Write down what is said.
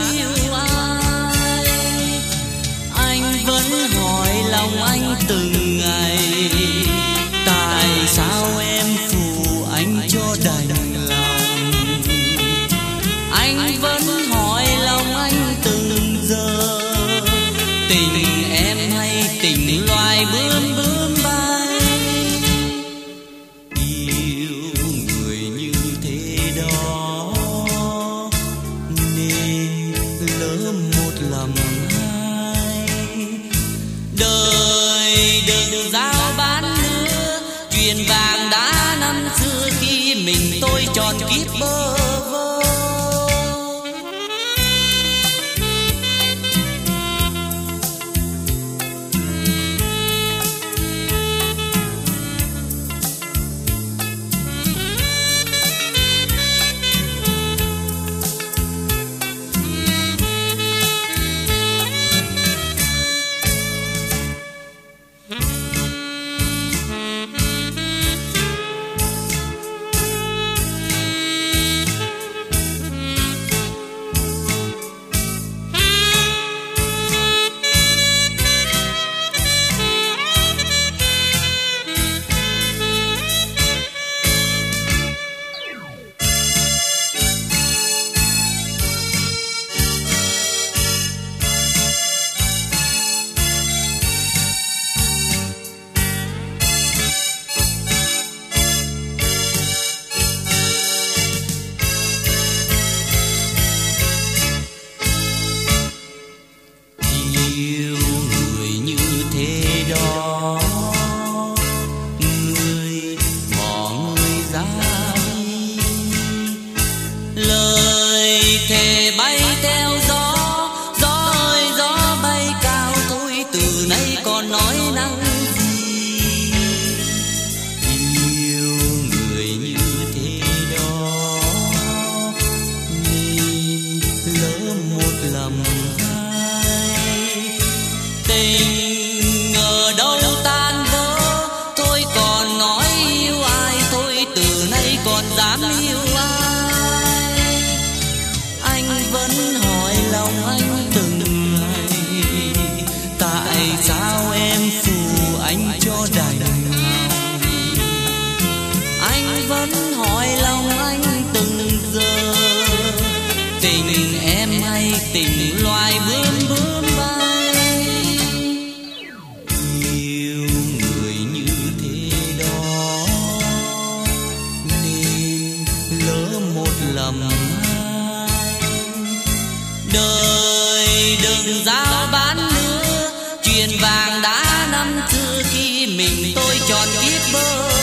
yêu ai. Anh vẫn hỏi lòng anh từng ngày, tại sao em phụ anh cho đành lòng. Anh vẫn hỏi lòng anh từng giờ, tình em hay tình loài bướm bướm bay. Yêu người như thế đó nên lỡ một lầm hai. Đời đừng giao bán nữa chuyện vàng đã năm xưa, khi mình tôi tròn kiếp bơ vơ. Yêu người như thế đó, người bỏ người ra đi. Lời thề bay theo gió, gió ơi gió bay cao thôi, từ nay còn nói năng gì. Yêu người như thế đó nên lỡ một lầm. Tình ở đâu tan vỡ, thôi còn nói yêu ai, thôi từ nay còn dám yêu ai. Anh vẫn hỏi lòng anh từng ngày, tại sao em phụ anh cho đành lòng. Anh vẫn hỏi lòng anh từng giờ, tình em hay tình loài bướm bướm bay. Lầm hai. Đời đừng giao bán nữa chuyện vàng đã năm xưa, khi mình tôi tròn kiếp bơ